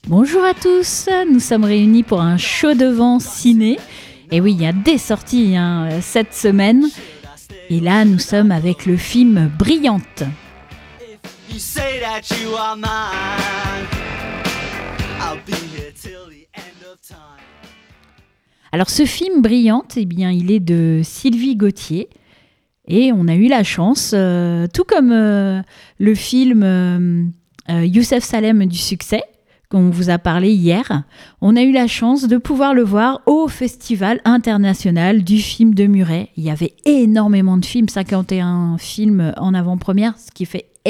Bonjour à tous, nous sommes réunis pour un show de vent ciné. Et oui, il y a des sorties cette semaine. Et là, nous sommes avec le film Brillante. Alors ce film Brillante, eh bien, il est de Sylvie Gauthier. Et on a eu la chance, tout comme le film Youssef Salem du succès, qu'on vous a parlé hier, on a eu la chance de pouvoir le voir au Festival international du film de Muret. Il y avait énormément de films, 51 films en avant-première, ce qui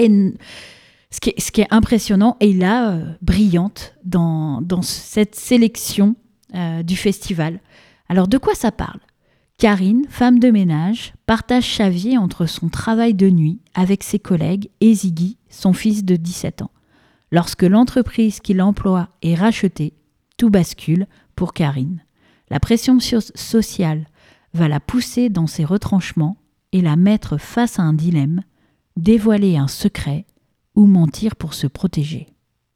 est impressionnant. Et là, Brillante dans cette sélection du festival. Alors, de quoi ça parle ? Karine, femme de ménage, partage sa vie entre son travail de nuit avec ses collègues et Ziggy, son fils de 17 ans. Lorsque l'entreprise qui l'emploie est rachetée, tout bascule pour Karine. La pression sociale va la pousser dans ses retranchements et la mettre face à un dilemme, dévoiler un secret ou mentir pour se protéger.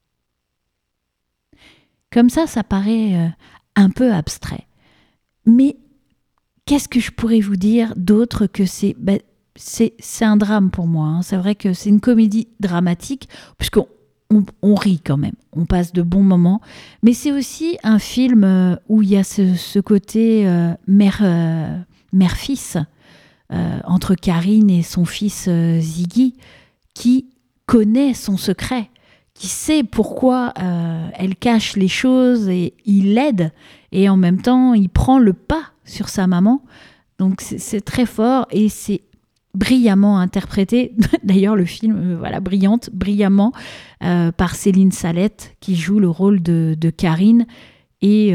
Comme ça paraît un peu abstrait. Mais qu'est-ce que je pourrais vous dire d'autre que c'est un drame pour moi. C'est vrai que c'est une comédie dramatique, puisqu'on rit quand même, on passe de bons moments, mais c'est aussi un film où il y a ce côté mère-fils entre Karine et son fils Ziggy, qui connaît son secret, qui sait pourquoi elle cache les choses et il l'aide, et en même temps il prend le pas sur sa maman. Donc c'est très fort et c'est brillamment interprété. D'ailleurs, le film, Brillante, brillamment, par Céline Salette, qui joue le rôle de Karine, et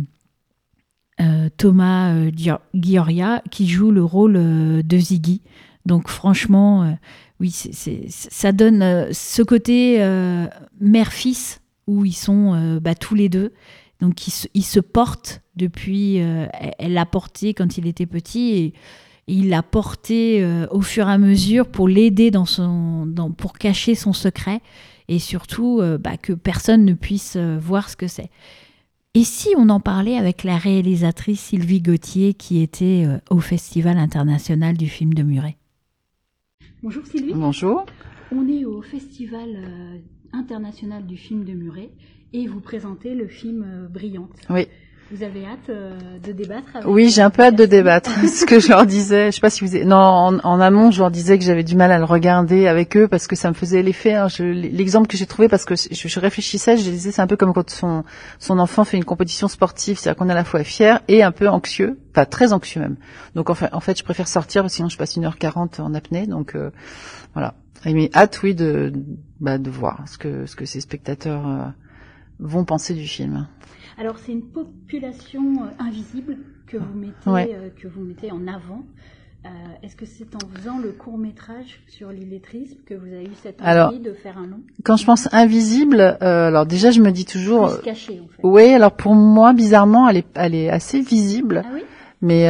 Thomas Gioria, qui joue le rôle de Ziggy. Donc franchement, oui, ça donne ce côté mère-fils, où ils sont tous les deux. Donc ils se portent depuis... elle l'a porté quand il était petit, et il l'a porté au fur et à mesure pour l'aider pour cacher son secret, et surtout que personne ne puisse voir ce que c'est. Et si on en parlait avec la réalisatrice Sylvie Gauthier, qui était au Festival international du film de Muret. Bonjour Sylvie. Bonjour. On est au Festival international du film de Muret et vous présentez le film Brillante. Oui. Vous avez hâte de débattre avec... Oui, j'ai un peu hâte de débattre. Ce que je leur disais, je sais pas si vous... Non, en amont, je leur disais que j'avais du mal à le regarder avec eux parce que ça me faisait l'effet. L'exemple que j'ai trouvé, parce que je réfléchissais, je disais, c'est un peu comme quand son enfant fait une compétition sportive, c'est-à-dire qu'on est à la fois fier et un peu anxieux, enfin très anxieux même. Donc en fait, je préfère sortir parce que sinon je passe 1h40 en apnée. Donc voilà. Mais hâte, oui, de voir ce que ces spectateurs vont penser du film. Alors c'est une population invisible que vous mettez en avant. Est-ce que c'est en faisant le court-métrage sur l'illettrisme que vous avez eu cette envie de faire un long ? Quand je pense invisible, alors déjà je me dis toujours... Plus caché en fait. Oui, alors pour moi, bizarrement, elle est assez visible. Ah oui ? Mais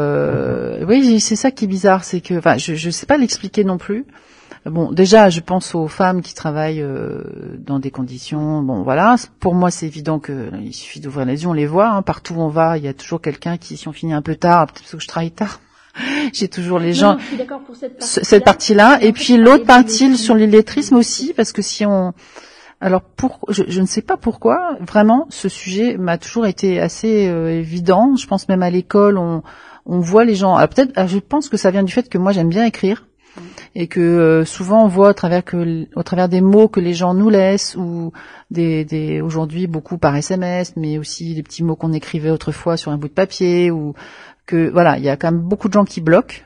oui, c'est ça qui est bizarre, c'est que... Enfin, je sais pas l'expliquer non plus. Bon, déjà, je pense aux femmes qui travaillent dans des conditions... Bon, voilà, pour moi, c'est évident qu'il suffit d'ouvrir les yeux, on les voit. Partout où on va, il y a toujours quelqu'un qui, si on finit un peu tard, peut-être parce que je travaille tard, j'ai toujours les gens... Non, je suis d'accord pour cette partie-là. Et puis l'autre partie sur l'illettrisme aussi, parce que si on... Alors, je ne sais pas pourquoi, vraiment, ce sujet m'a toujours été assez évident. Je pense même à l'école, on voit les gens... Alors, peut-être, je pense que ça vient du fait que moi, j'aime bien écrire. Et que souvent on voit au travers des mots que les gens nous laissent, ou des aujourd'hui beaucoup par SMS, mais aussi des petits mots qu'on écrivait autrefois sur un bout de papier, ou que voilà, il y a quand même beaucoup de gens qui bloquent,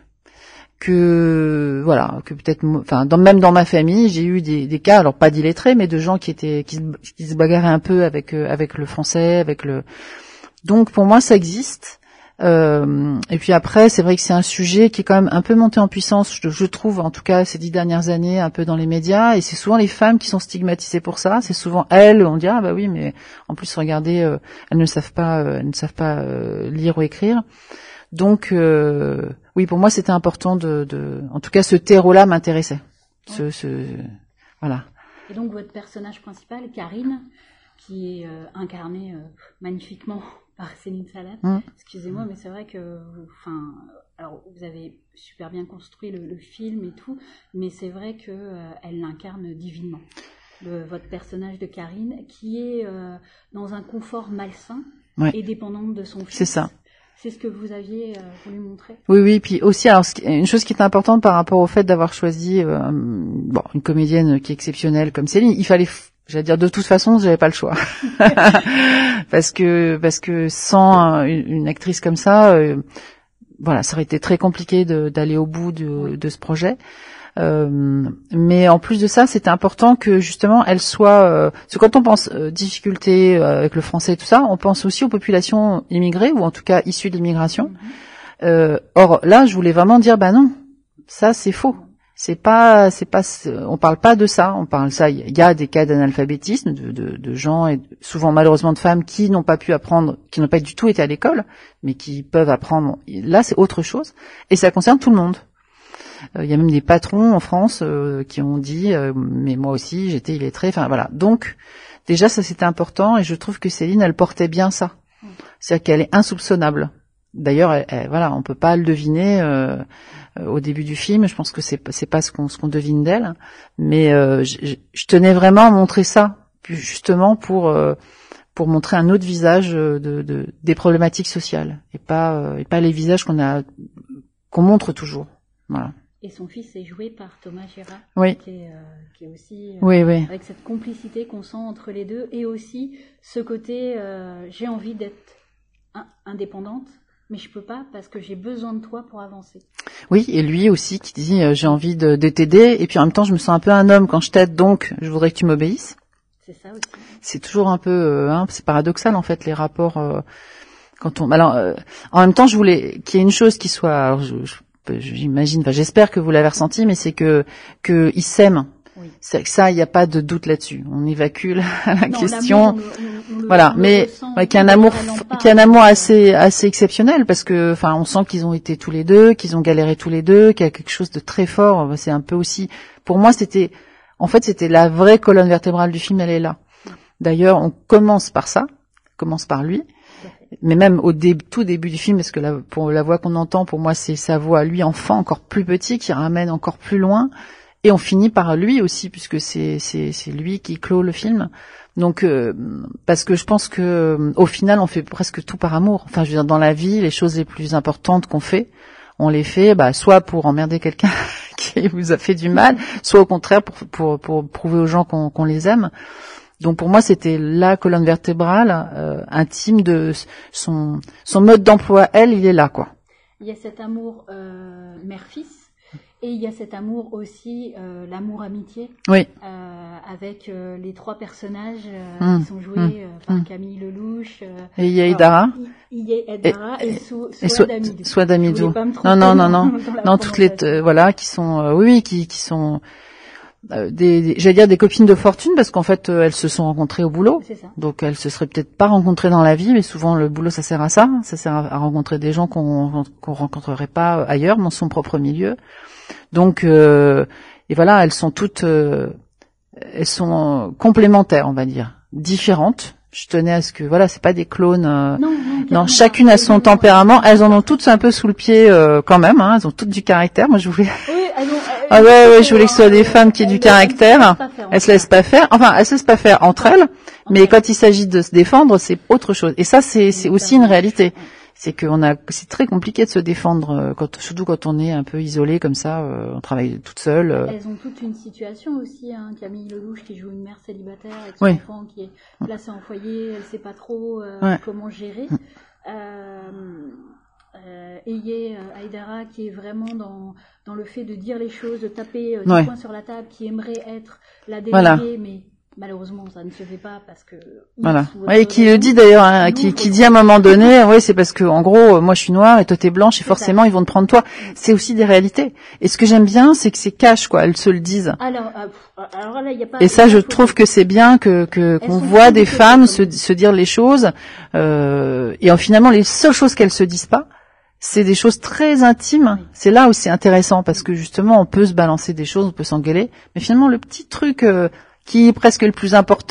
que peut-être, enfin même dans ma famille, j'ai eu des cas, alors pas d'illettrés, mais de gens qui se bagarraient un peu avec le français, donc pour moi ça existe. Et puis après, c'est vrai que c'est un sujet qui est quand même un peu monté en puissance, je trouve, en tout cas ces 10 dernières années, un peu dans les médias, et c'est souvent les femmes qui sont stigmatisées pour ça. C'est souvent elles, on dit ah bah oui, mais en plus regardez, elles ne savent pas lire ou écrire. Donc oui, pour moi c'était important en tout cas ce terreau-là m'intéressait. Ouais. Voilà. Et donc votre personnage principal, Karine, qui est incarnée magnifiquement par Céline Sallane. Excusez-moi, mais c'est vrai que, alors vous avez super bien construit le film et tout, mais c'est vrai que elle l'incarne divinement. Votre personnage de Karine, qui est dans un confort malsain et dépendante de son fils. C'est ça. C'est ce que vous aviez voulu montrer. Oui. Puis aussi, alors une chose qui est importante par rapport au fait d'avoir choisi une comédienne qui est exceptionnelle comme Céline, il fallait, j'allais dire de toute façon, j'avais pas le choix, parce que sans une actrice comme ça, ça aurait été très compliqué d'aller au bout de ce projet. Mais en plus de ça, c'était important que justement elle soit. Parce que quand on pense difficultés avec le français et tout ça, on pense aussi aux populations immigrées ou en tout cas issues de l'immigration. Or là, je voulais vraiment dire, non, ça c'est faux. On parle pas de ça. On parle ça. Il y a des cas d'analphabétisme de gens et souvent malheureusement de femmes qui n'ont pas pu apprendre, qui n'ont pas du tout été à l'école, mais qui peuvent apprendre. Là, c'est autre chose et ça concerne tout le monde. Il y a même des patrons en France qui ont dit mais moi aussi j'étais illettrée. Enfin voilà. Donc déjà ça c'était important et je trouve que Céline elle portait bien ça. C'est-à-dire qu'elle est insoupçonnable. D'ailleurs on peut pas le deviner au début du film. Je pense que c'est pas ce qu'on devine d'elle. Mais je tenais vraiment à montrer ça justement pour montrer un autre visage des problématiques sociales et pas les visages qu'on montre toujours. Voilà. Et son fils est joué par Thomas Gérard, qui est aussi avec cette complicité qu'on sent entre les deux, et aussi ce côté j'ai envie d'être indépendante, mais je peux pas parce que j'ai besoin de toi pour avancer. Oui, et lui aussi qui dit j'ai envie de t'aider, et puis en même temps je me sens un peu un homme quand je t'aide, donc je voudrais que tu m'obéisses. C'est ça aussi. C'est toujours un peu, c'est paradoxal en fait les rapports quand on. Alors en même temps je voulais qu'il y ait une chose qui soit. Alors, j'imagine, j'espère que vous l'avez ressenti, mais c'est que ils s'aiment. Oui. Ça, il n'y a pas de doute là-dessus. On évacue la question. Voilà, mais qu'il y a un amour assez exceptionnel parce que, on sent qu'ils ont été tous les deux, qu'ils ont galéré tous les deux, qu'il y a quelque chose de très fort. C'est un peu aussi, pour moi, c'était la vraie colonne vertébrale du film. Elle est là. D'ailleurs, on commence par lui. Mais même au tout début du film, parce que pour la voix qu'on entend, pour moi, c'est sa voix, lui, enfant, encore plus petit, qui ramène encore plus loin. Et on finit par lui aussi, puisque c'est lui qui clôt le film. Donc, parce que je pense que au final, on fait presque tout par amour. Enfin, je veux dire, dans la vie, les choses les plus importantes qu'on fait, on les fait, soit pour emmerder quelqu'un qui vous a fait du mal, soit au contraire pour prouver aux gens qu'on les aime. Donc pour moi, c'était la colonne vertébrale intime de son mode d'emploi. Il est là, quoi. Il y a cet amour mère-fils et il y a cet amour aussi, l'amour amitié. Oui. Avec les trois personnages qui sont joués par Camille Lelouch. Et il y a Aïdara. Il y a Aïdara et Souad Amidou. Souad Amidou. Non, toutes les qui sont qui sont j'allais dire des copines de fortune parce qu'en fait elles se sont rencontrées au boulot. C'est ça. Donc elles se seraient peut-être pas rencontrées dans la vie, mais souvent le boulot ça sert à ça, à rencontrer des gens qu'on rencontrerait pas ailleurs dans son propre milieu. Donc et voilà, elles sont toutes elles sont complémentaires, on va dire, différentes. Je tenais à ce que c'est pas des clones. Non, chacune a son tempérament. Elles en ont toutes un peu sous le pied quand même. Elles ont toutes du caractère. Moi, je voulais. Je voulais que ce soit des femmes qui aient du caractère. Elles se laissent pas faire. Enfin, elles se laissent pas faire entre elles. Mais quand il s'agit de se défendre, c'est autre chose. Et ça, c'est aussi une réalité. C'est c'est très compliqué de se défendre, surtout quand on est un peu isolé comme ça, on travaille toute seule. Elles ont toute une situation aussi, Camille Lelouch qui joue une mère célibataire avec son enfant qui est placé en foyer, elle sait pas trop comment gérer. Et il y a Aïdara qui est vraiment dans le fait de dire les choses, de taper du poing sur la table, qui aimerait être la déléguée, mais malheureusement, ça ne se fait pas parce que. Et qui le dit d'ailleurs, qui dit à un moment donné, c'est parce que en gros, moi je suis noire et toi t'es blanche et forcément ils vont te prendre toi. C'est aussi des réalités. Et ce que j'aime bien, c'est que c'est cash, quoi. Elles se le disent. Alors là, il y a pas. Et ça, je trouve que c'est bien qu'on voit des femmes se dire les choses. Et finalement, les seules choses qu'elles se disent pas, c'est des choses très intimes. C'est là où c'est intéressant parce que justement, on peut se balancer des choses, on peut s'engueuler, mais finalement, le petit truc qui est presque le plus important,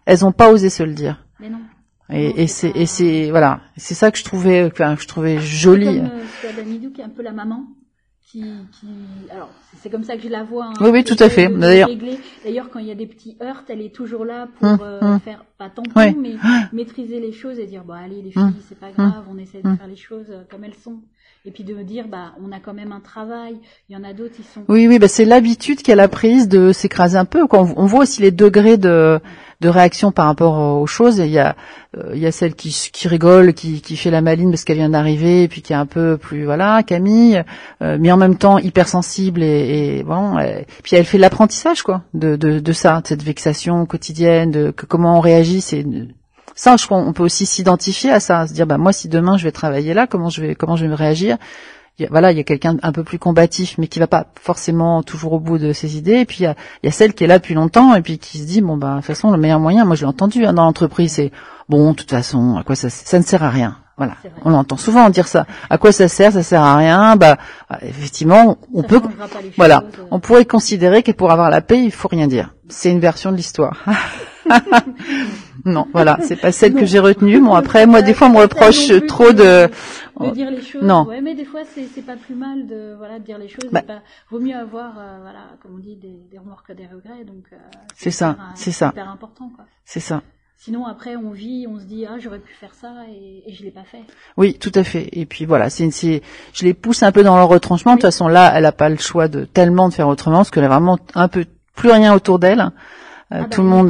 elles ont pas osé se le dire. Mais non. Et c'est voilà, c'est ça que je trouvais joli. C'est comme Suad Hamidou qui est un peu la maman. Alors c'est comme ça que je la vois. Hein, oui, tout à fait. D'ailleurs, quand il y a des petits heurts, elle est toujours là pour faire pas tampon, mais maîtriser les choses et dire allez les filles, c'est pas grave, on essaie de faire les choses comme elles sont. Et puis de dire on a quand même un travail. Il y en a d'autres qui sont. Oui, c'est l'habitude qu'elle a prise de s'écraser un peu. Quand on voit aussi les degrés de réaction par rapport aux choses. Il y a celle qui rigole, qui fait la maline parce qu'elle vient d'arriver, et puis qui est un peu plus Camille, mais en même temps hypersensible et puis elle fait l'apprentissage de ça, de cette vexation quotidienne, comment on réagit. Ça, je crois, on peut aussi s'identifier à ça, se dire moi si demain je vais travailler là, comment je vais me réagir. Il y a quelqu'un un peu plus combatif, mais qui va pas forcément toujours au bout de ses idées. Et puis il y a celle qui est là depuis longtemps et puis qui se dit de toute façon le meilleur moyen, moi je l'ai entendu dans l'entreprise, c'est de toute façon à quoi ça ne sert à rien. Voilà, on entend souvent dire ça. À quoi ça sert à rien. Effectivement, on peut on pourrait considérer que pour avoir la paix, il faut rien dire. C'est une version de l'histoire. Non, c'est pas celle que j'ai retenue. Bon, après, moi, des fois, on me reproche trop de dire les choses. Non. Ouais, mais des fois, c'est pas plus mal de dire les choses. Vaut mieux avoir, comme on dit, des remords que des regrets. Donc, c'est hyper important, quoi. C'est ça. Sinon, après, on vit, on se dit, j'aurais pu faire ça et je l'ai pas fait. Oui, tout à fait. Et puis je les pousse un peu dans leur retranchement. De toute façon, là, elle a pas le choix de faire autrement, parce qu'elle a vraiment un peu plus rien autour d'elle. Tout le monde,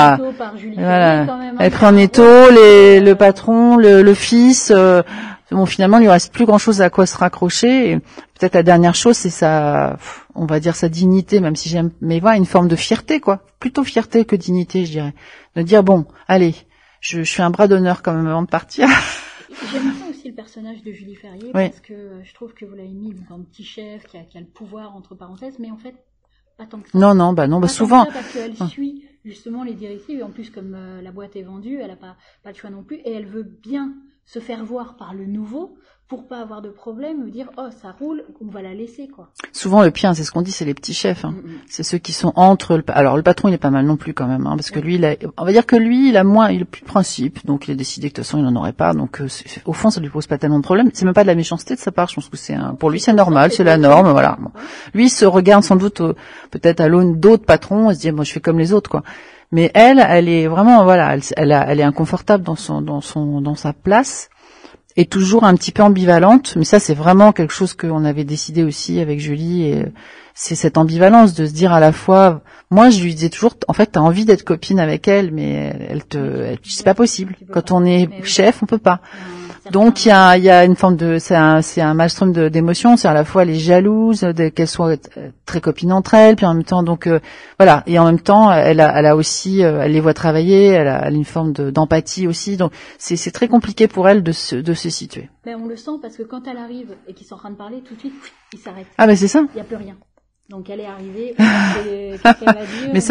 elle prend en étau, le patron, le fils. Finalement, il lui reste plus grand chose à quoi se raccrocher. Et peut-être la dernière chose, c'est on va dire sa dignité, même si mais une forme de fierté, plutôt fierté que dignité, je dirais. De dire allez, je fais un bras d'honneur quand même avant de partir. J'aime bien aussi le personnage de Julie Ferrier, parce que je trouve que vous l'avez mis dans un petit chef qui a le pouvoir entre parenthèses, mais en fait pas tant que ça. Non, souvent. Parce qu'elle suit justement les directives, et en plus comme la boîte est vendue, elle a pas le choix non plus, et elle veut bien se faire voir par le nouveau pour pas avoir de problème, dire ça roule, on va la laisser Souvent le pire, c'est ce qu'on dit, c'est les petits chefs. C'est ceux qui sont entre. Alors le patron, il est pas mal non plus quand même, parce que lui, on va dire que lui, il a plus de principe, donc il a décidé que de toute façon il n'en aurait pas. Donc au fond, ça lui pose pas tellement de problème. C'est même pas de la méchanceté de sa part. Je pense que pour lui, c'est normal, c'est la norme, voilà. Bon. Lui, il se regarde sans doute peut-être à l'aune d'autres patrons, et se dit moi je fais comme les autres, Mais elle est vraiment elle est inconfortable dans sa place. Et toujours un petit peu ambivalente, mais ça c'est vraiment quelque chose qu'on avait décidé aussi avec Julie, et c'est cette ambivalence de se dire à la fois, moi je lui disais toujours, en fait t'as envie d'être copine avec elle, mais c'est pas possible. Quand on est chef, on peut pas. Donc il y a une forme c'est un maelstrom d'émotions, c'est à la fois elle est jalouse qu'elles soient très copines entre elles, puis en même temps et en même temps elle a aussi elle les voit travailler, elle a une forme d'empathie aussi, donc c'est très compliqué pour elle de se situer. On le sent parce que quand elle arrive et qu'ils sont en train de parler, tout de suite il s'arrête. C'est ça. Il y a plus rien. Donc elle est arrivée, qu'est-ce qu'elle va dire? Mais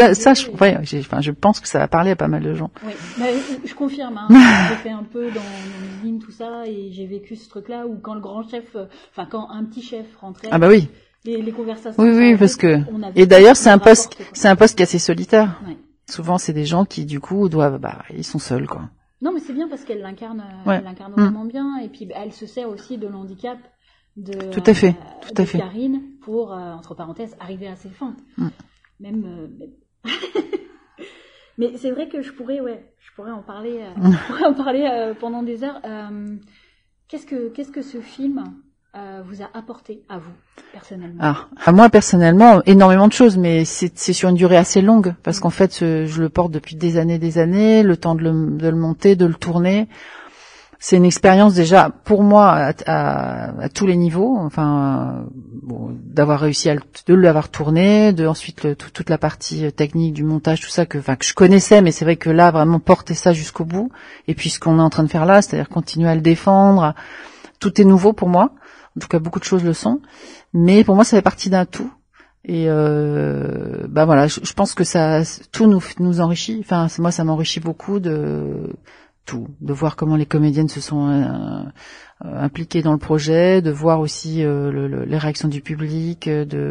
je pense que ça va parler à pas mal de gens. Oui, je confirme. J'ai fait un peu dans l'usine tout ça, et j'ai vécu ce truc-là où quand le grand chef, quand un petit chef rentrait. Oui. Les conversations. Oui, parce que. Et d'ailleurs, c'est un poste qui est assez solitaire. Ouais. Souvent, c'est des gens qui du coup doivent, ils sont seuls, Non, mais c'est bien parce qu'elle l'incarne vraiment bien, et puis elle se sert aussi de l'handicap. Tout à fait. Karine pour, entre parenthèses, arriver à ses fins. Même. Mais c'est vrai que je pourrais en parler, pendant des heures. Qu'est-ce que ce film vous a apporté à vous personnellement? À moi personnellement, énormément de choses, mais c'est sur une durée assez longue, parce qu'en fait, je le porte depuis des années, le temps de le monter, de le tourner. C'est une expérience déjà pour moi à tous les niveaux, d'avoir réussi de l'avoir tourné, de ensuite toute la partie technique du montage, tout ça que je connaissais, mais c'est vrai que là vraiment porter ça jusqu'au bout, et puis ce qu'on est en train de faire là, c'est-à-dire continuer à le défendre, tout est nouveau pour moi. En tout cas, beaucoup de choses le sont, mais pour moi ça fait partie d'un tout. Et je pense que ça tout nous enrichit. Moi ça m'enrichit beaucoup de voir comment les comédiennes se sont impliquées dans le projet, de voir aussi les réactions du public,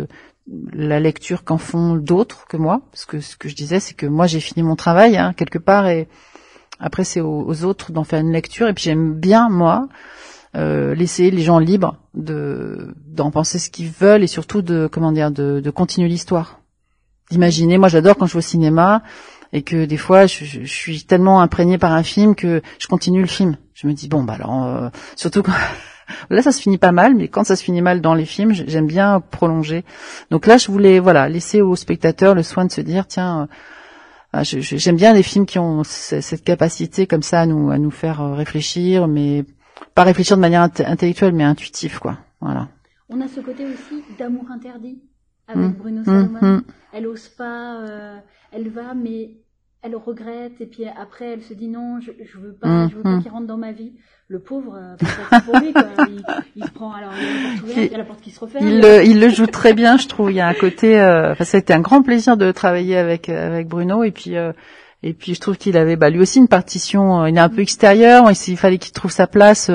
la lecture qu'en font d'autres que moi, parce que ce que je disais, c'est que moi j'ai fini mon travail quelque part, et après c'est aux autres d'en faire une lecture. Et puis j'aime bien moi laisser les gens libres d'en penser ce qu'ils veulent, et surtout de continuer l'histoire, d'imaginer. Moi j'adore quand je vais au cinéma et que des fois je suis tellement imprégnée par un film que je continue le film. Je me dis bon alors surtout quand là ça se finit pas mal, mais quand ça se finit mal dans les films, j'aime bien prolonger. Donc là je voulais laisser aux spectateurs le soin de se dire tiens, j'aime bien les films qui ont cette capacité comme ça à nous faire réfléchir, mais pas réfléchir de manière intellectuelle, mais intuitive, quoi. Voilà. On a ce côté aussi d'amour interdit avec Bruno Salomon. Elle ose pas, elle va, mais elle regrette, et puis après elle se dit non, je veux pas qu'il rentre dans ma vie. Le pauvre, c'est pour lui, quoi. Il se prend, alors il y a la porte ouverte, il y a la porte qui se referme. Il le joue très bien, je trouve. Il y a un côté, ça a été un grand plaisir de travailler avec Bruno, et puis je trouve qu'il avait, lui aussi une partition, il est un peu extérieur, il fallait qu'il trouve sa place,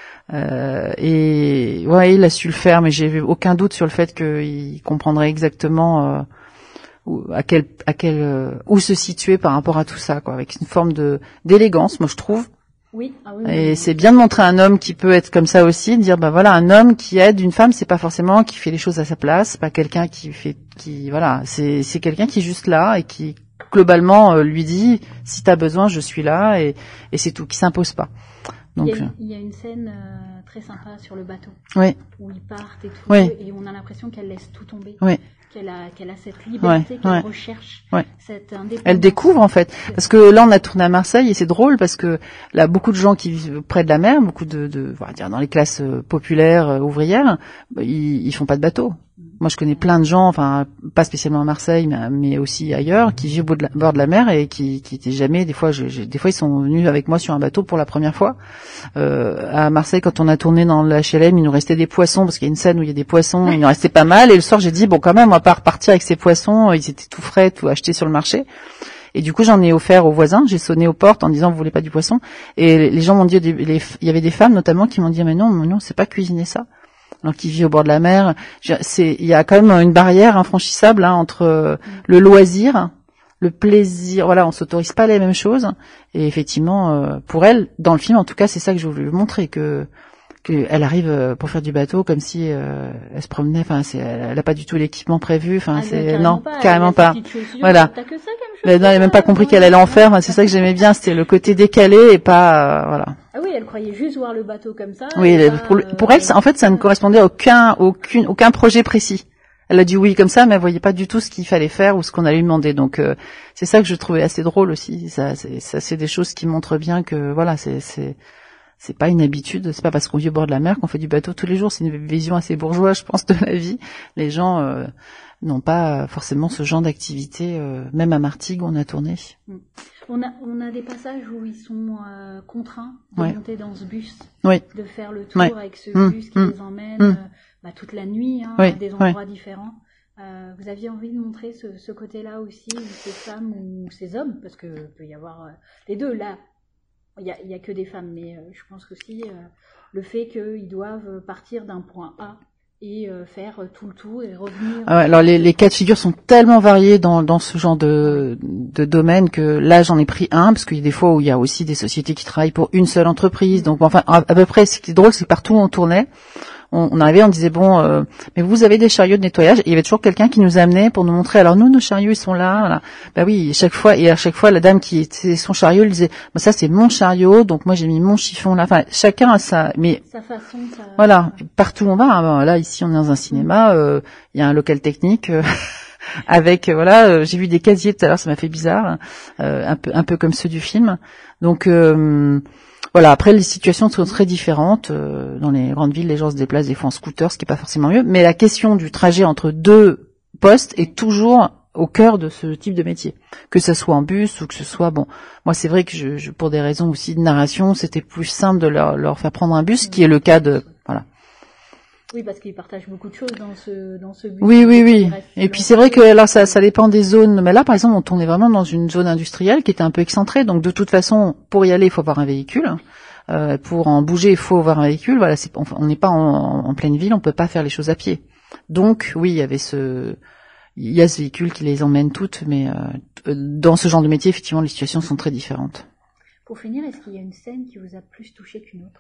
et ouais, il a su le faire, mais j'ai aucun doute sur le fait qu'il comprendrait exactement, où se situer par rapport à tout ça, quoi, avec une forme d'élégance, moi je trouve. Oui. Et c'est bien de montrer un homme qui peut être comme ça aussi, de dire un homme qui aide une femme, c'est pas forcément qui fait les choses à sa place, c'est pas quelqu'un c'est quelqu'un qui est juste là et qui globalement lui dit si t'as besoin je suis là, et c'est tout, qui s'impose pas. Donc il y a une scène très sympa sur le bateau, oui, où ils partent et tout, oui, et on a l'impression qu'elle laisse tout tomber, oui, qu'elle a cette liberté, qu'elle recherche, cette indépendance. Elle découvre en fait, parce que là on a tourné à Marseille, et c'est drôle parce que là beaucoup de gens qui vivent près de la mer, beaucoup on va dire dans les classes populaires ouvrières, ils font pas de bateau. Moi, je connais plein de gens, enfin, pas spécialement à Marseille, mais aussi ailleurs, qui vivent au bord de la mer et qui étaient jamais, des fois, ils sont venus avec moi sur un bateau pour la première fois. À Marseille, quand on a tourné dans le HLM, il nous restait des poissons, parce qu'il y a une scène où il y a des poissons, il nous restait pas mal, et le soir, j'ai dit, bon, quand même, on va pas repartir avec ces poissons, ils étaient tout frais, tout achetés sur le marché. Et du coup, j'en ai offert aux voisins, j'ai sonné aux portes en disant, vous voulez pas du poisson? Et les gens m'ont dit, il y avait des femmes, notamment, qui m'ont dit, mais non, c'est pas cuisiner ça. Alors qui vit au bord de la mer, il y a quand même une barrière infranchissable entre le loisir, le plaisir. Voilà, on s'autorise pas les mêmes choses. Et effectivement, pour elle, dans le film, en tout cas, c'est ça que je voulais montrer, que elle arrive pour faire du bateau comme si elle se promenait. Enfin, elle a pas du tout l'équipement prévu. Enfin, carrément pas. Voilà. T'as que ça comme chose. Elle n'a même pas compris qu'elle allait en faire. Enfin, c'est ça que j'aimais bien, c'était le côté décalé et pas voilà. Ah oui, elle croyait juste voir le bateau comme ça. Oui, pour elle, en fait, ça ne correspondait à aucun projet précis. Elle a dit oui comme ça, mais elle voyait pas du tout ce qu'il fallait faire ou ce qu'on allait lui demander. Donc, c'est ça que je trouvais assez drôle aussi. Ça, c'est des choses qui montrent bien que voilà, c'est pas une habitude. C'est pas parce qu'on vit au bord de la mer qu'on fait du bateau tous les jours. C'est une vision assez bourgeoise, je pense, de la vie. Les gens n'ont pas forcément ce genre d'activité. Même à Martigues, on a tourné. On a des passages où ils sont contraints de monter dans ce bus, de faire le tour avec ce bus qui les emmène toute la nuit à des endroits différents. Vous aviez envie de montrer ce côté-là aussi, où ces femmes ou ces hommes, parce que peut y avoir les deux. Là, il y a que des femmes, mais je pense aussi le fait qu'ils doivent partir d'un point A et faire tout le tour et revenir. Alors les cas de figure sont tellement variés dans ce genre de domaine que là j'en ai pris un, parce qu'il y a des fois où il y a aussi des sociétés qui travaillent pour une seule entreprise. Donc enfin à peu près, ce qui est drôle, c'est que partout où on tournait, on arrivait, on disait mais vous avez des chariots de nettoyage, et il y avait toujours quelqu'un qui nous amenait pour nous montrer. Alors nous, nos chariots ils sont là, voilà. Bah oui, à chaque fois la dame qui était son chariot, elle disait ça c'est mon chariot, donc moi j'ai mis mon chiffon là. Enfin chacun a sa façon. Voilà, partout où on va. Là ici on est dans un cinéma, il y a un local technique. Avec j'ai vu des casiers tout à l'heure, ça m'a fait bizarre, un peu comme ceux du film. Donc voilà, après les situations sont très différentes. Dans les grandes villes, les gens se déplacent des fois en scooter, ce qui est pas forcément mieux. Mais la question du trajet entre deux postes est toujours au cœur de ce type de métier. Que ça soit en bus ou que ce soit moi c'est vrai que je pour des raisons aussi de narration, c'était plus simple de leur faire prendre un bus, qui est le cas de voilà. Oui, parce qu'ils partagent beaucoup de choses dans ce bus. Oui. Et puis c'est vrai que là, ça dépend des zones. Mais là, par exemple, on tournait vraiment dans une zone industrielle qui était un peu excentrée. Donc de toute façon, pour y aller, il faut avoir un véhicule. Pour en bouger, il faut avoir un véhicule. Voilà, on n'est pas en pleine ville, on peut pas faire les choses à pied. Donc oui, il y a ce véhicule qui les emmène toutes, mais dans ce genre de métier, effectivement, les situations sont très différentes. Pour finir, est-ce qu'il y a une scène qui vous a plus touché qu'une autre?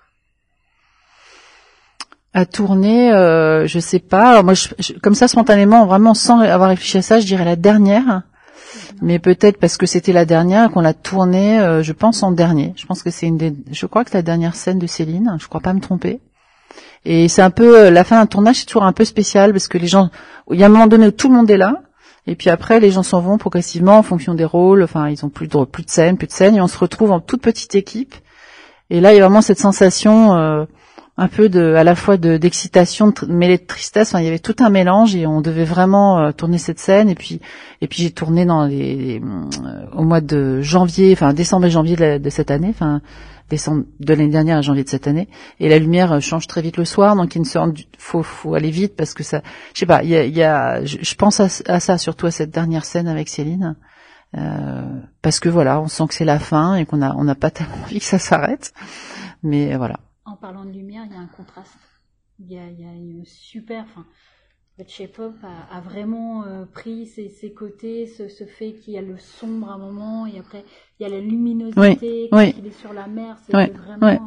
À tourner, je sais pas. Alors moi, comme ça, spontanément, vraiment sans avoir réfléchi à ça, je dirais la dernière. Mais peut-être parce que c'était la dernière qu'on l'a tournée, je pense en dernier. Je pense que je crois que c'est la dernière scène de Céline. Je crois pas me tromper. Et c'est un peu la fin d'un tournage, c'est toujours un peu spécial parce que les gens, il y a un moment donné où tout le monde est là. Et puis après, les gens s'en vont progressivement en fonction des rôles. Enfin, ils ont plus de scènes, et on se retrouve en toute petite équipe. Et là, il y a vraiment cette sensation un peu à la fois d'excitation, mêlée de tristesse. Enfin, il y avait tout un mélange et on devait vraiment tourner cette scène. Et puis j'ai tourné au mois de janvier, enfin décembre et janvier de cette année. Enfin, décembre de l'année dernière à janvier de cette année, et la lumière change très vite le soir, donc faut aller vite parce que ça, je sais pas, je pense à ça, surtout à cette dernière scène avec Céline, parce que voilà, on sent que c'est la fin et qu'on n'a pas tellement envie que ça s'arrête, mais voilà. En parlant de lumière, il y a un contraste, il y a une super, Shape Up a vraiment pris ses côtés, ce fait qu'il y a le sombre à un moment, et après il y a la luminosité, quand il est sur la mer, c'est vraiment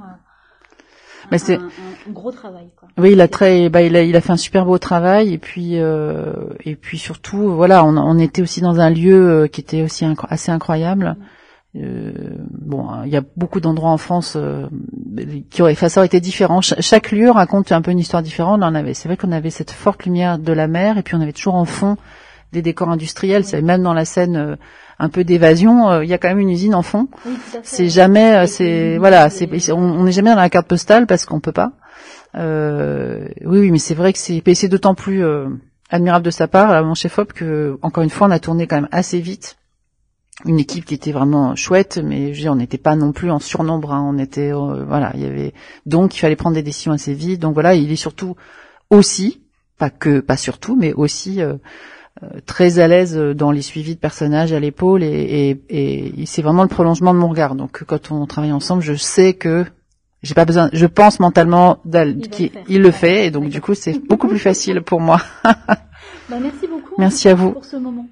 un gros travail, quoi. Oui, il a fait un super beau travail, et puis surtout, voilà, on était aussi dans un lieu qui était aussi assez incroyable. Il y a beaucoup d'endroits en France ça aurait été différent. Chaque lieu raconte un peu une histoire différente. Là, c'est vrai qu'on avait cette forte lumière de la mer, et puis on avait toujours en fond des décors industriels. C'est même dans la scène un peu d'évasion, il y a quand même une usine en fond. Oui, tout à fait. C'est jamais, on n'est jamais dans la carte postale parce qu'on peut pas. Oui, mais c'est vrai que c'est d'autant plus admirable de sa part, mon chef-op, que encore une fois, on a tourné quand même assez vite. Une équipe qui était vraiment chouette, mais je veux dire, on n'était pas non plus en surnombre, hein. On était, donc il fallait prendre des décisions assez vite. Donc voilà, il est surtout aussi, pas surtout, mais aussi très à l'aise dans les suivis de personnages à l'épaule, et c'est vraiment le prolongement de mon regard. Donc quand on travaille ensemble, je sais que j'ai pas besoin, je pense mentalement il le fait, et donc du coup c'est beaucoup plus facile pour moi. Merci beaucoup. Merci à vous pour ce moment.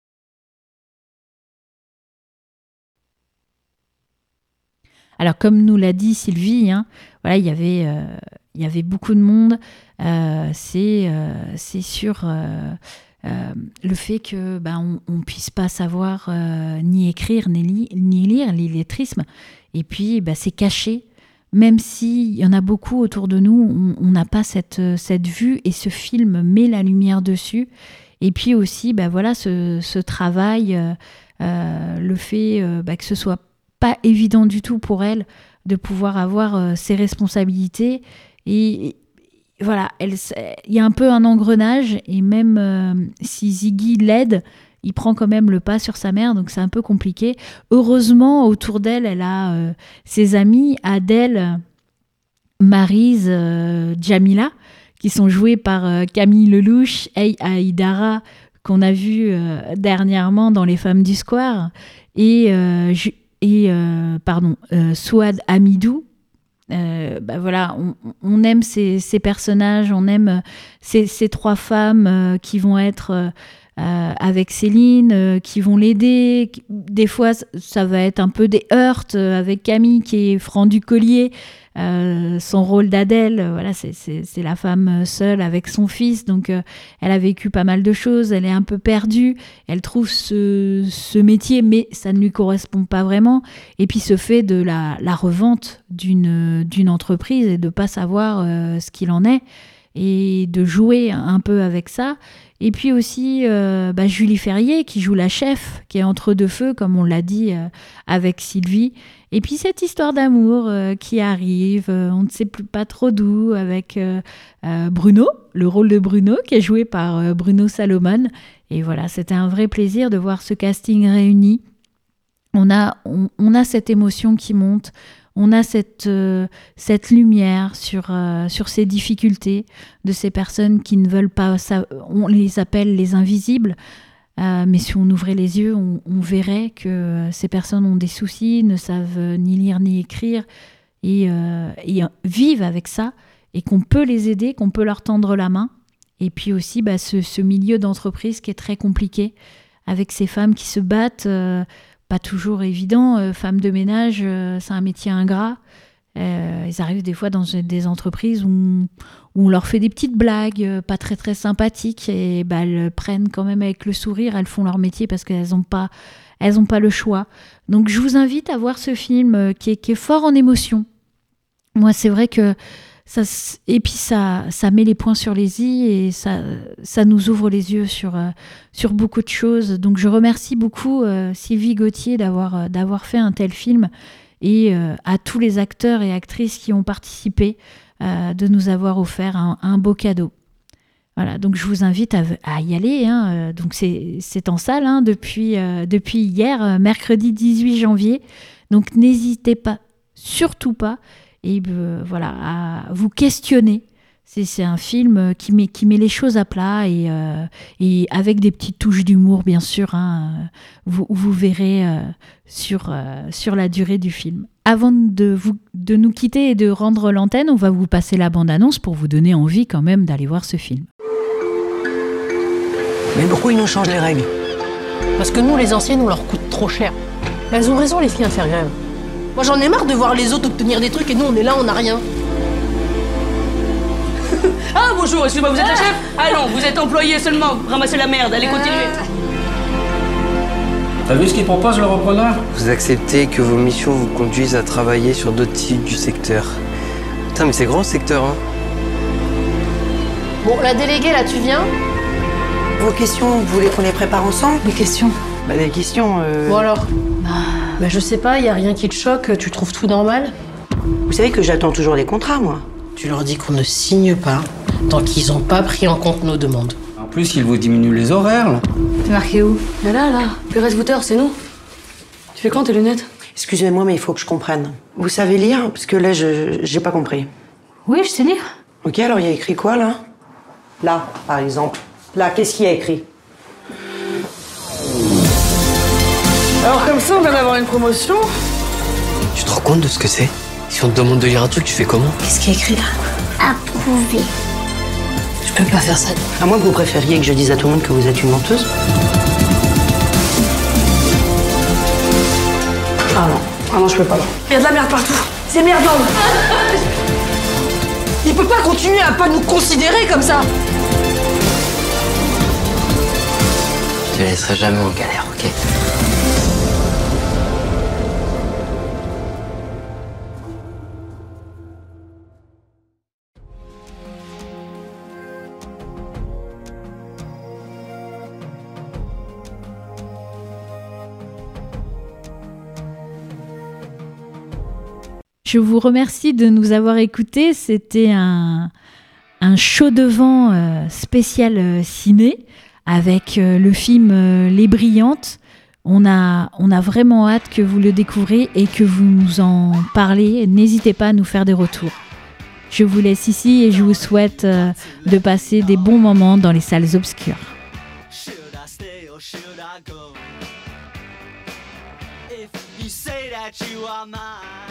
Alors, comme nous l'a dit Sylvie, voilà, il y avait beaucoup de monde. C'est sur le fait que on puisse pas savoir ni écrire ni lire l'illettrisme. Et puis, c'est caché. Même s'il y en a beaucoup autour de nous, on n'a pas cette vue, et ce film met la lumière dessus. Et puis aussi, voilà, ce travail, le fait que ce soit pas évident du tout pour elle de pouvoir avoir ses responsabilités, et voilà, il y a un peu un engrenage, et même si Ziggy l'aide, il prend quand même le pas sur sa mère, donc c'est un peu compliqué. Heureusement, autour d'elle, elle a ses amis, Adèle, Maryse, Jamila, qui sont jouées par Camille Lelouch et Aïdara, qu'on a vu dernièrement dans Les Femmes du Square, et Souad Hamidou. Voilà, on aime ces personnages, on aime ces trois femmes qui vont être avec Céline, qui vont l'aider. Des fois, ça va être un peu des heurts avec Camille qui est franc du collier. Son rôle d'Adèle, voilà, c'est la femme seule avec son fils, donc elle a vécu pas mal de choses, elle est un peu perdue, elle trouve ce métier, mais ça ne lui correspond pas vraiment, et puis ce fait de la revente d'une entreprise et de pas savoir ce qu'il en est, et de jouer un peu avec ça. Et puis aussi Julie Ferrier qui joue la chef, qui est entre deux feux, comme on l'a dit avec Sylvie. Et puis cette histoire d'amour qui arrive, on ne sait pas trop d'où, avec Bruno, le rôle de Bruno, qui est joué par Bruno Salomon. Et voilà, c'était un vrai plaisir de voir ce casting réuni. On a cette émotion qui monte, on a cette lumière sur ces difficultés de ces personnes qui ne veulent pas, on les appelle les invisibles, mais si on ouvrait les yeux, on verrait que ces personnes ont des soucis, ne savent ni lire ni écrire, et vivent avec ça, et qu'on peut les aider, qu'on peut leur tendre la main. Et puis aussi ce milieu d'entreprise qui est très compliqué, avec ces femmes qui se battent, pas toujours évident. Femmes de ménage, c'est un métier ingrat. Ils arrivent des fois dans des entreprises où on leur fait des petites blagues, pas très très sympathiques, et elles prennent quand même avec le sourire, elles font leur métier parce qu'elles n'ont pas le choix. Donc je vous invite à voir ce film qui est fort en émotion. Moi, c'est vrai que ça met les points sur les i et ça nous ouvre les yeux sur beaucoup de choses. Donc je remercie beaucoup Sylvie Gauthier d'avoir fait un tel film, et à tous les acteurs et actrices qui ont participé, de nous avoir offert un beau cadeau. Voilà, donc je vous invite à y aller. Donc c'est en salle depuis hier, mercredi 18 janvier. Donc n'hésitez pas, surtout pas, et à vous questionner. C'est un film qui met les choses à plat, et avec des petites touches d'humour, bien sûr. Vous verrez sur la durée du film. Avant de nous quitter et de rendre l'antenne, on va vous passer la bande-annonce pour vous donner envie quand même d'aller voir ce film. Mais pourquoi ils nous changent les règles? Parce que nous, les anciennes, on leur coûte trop cher. Elles ont raison, les filles, à faire grève. Moi, j'en ai marre de voir les autres obtenir des trucs et nous, on est là, on n'a rien. Ah, bonjour, excusez-moi, vous êtes la chef? Ah non, vous êtes employé seulement. Ramassez la merde, allez, continuez. T'as vu ce qu'il propose, le repreneur? Vous acceptez que vos missions vous conduisent à travailler sur d'autres types du secteur. Putain, mais c'est grand ce secteur, hein. Bon, la déléguée, là, tu viens? Vos questions, vous voulez qu'on les prépare ensemble? Des questions. Des questions... Bon alors? Je sais pas, y a rien qui te choque, tu trouves tout normal? Vous savez que j'attends toujours les contrats, moi. Tu leur dis qu'on ne signe pas tant qu'ils ont pas pris en compte nos demandes. En plus, ils vous diminuent les horaires, là. T'es marqué où? Là, Pérez Wouter, c'est nous. Tu fais quand tes lunettes? Excusez-moi, mais il faut que je comprenne. Vous savez lire? Parce que là, j'ai pas compris. Oui, je sais lire. Ok, alors il y a écrit quoi, là? Là, par exemple. Là, qu'est-ce qu'il y a écrit? Alors comme ça, on vient d'avoir une promotion. Tu te rends compte de ce que c'est? Si on te demande de lire un truc, tu fais comment? Qu'est-ce qui est écrit là? Approuvé. Je peux pas faire ça. À moins que vous préfériez que je dise à tout le monde que vous êtes une menteuse. Ah non, je peux pas. Il y a de la merde partout. C'est merdant. Il peut pas continuer à pas nous considérer comme ça. Je te laisserai jamais en galère, ok? Je vous remercie de nous avoir écoutés. C'était un show de vent spécial ciné avec le film Les Brillantes. On a vraiment hâte que vous le découvriez et que vous nous en parlez. N'hésitez pas à nous faire des retours. Je vous laisse ici et je vous souhaite de passer des bons moments dans les salles obscures. If you say that you are mine.